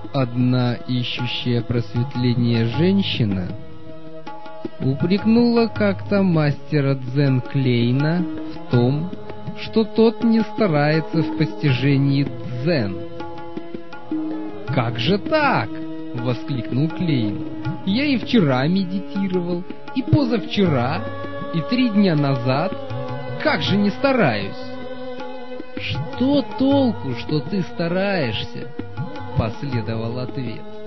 Одна ищущая просветление женщина упрекнула как-то мастера дзен Клейна в том, что тот не старается в постижении дзен. «Как же так?» — воскликнул Клейн. «Я и вчера медитировал, и позавчера, и 3 дня назад. Как же не стараюсь?» «Что толку, что ты стараешься?» — последовал ответ.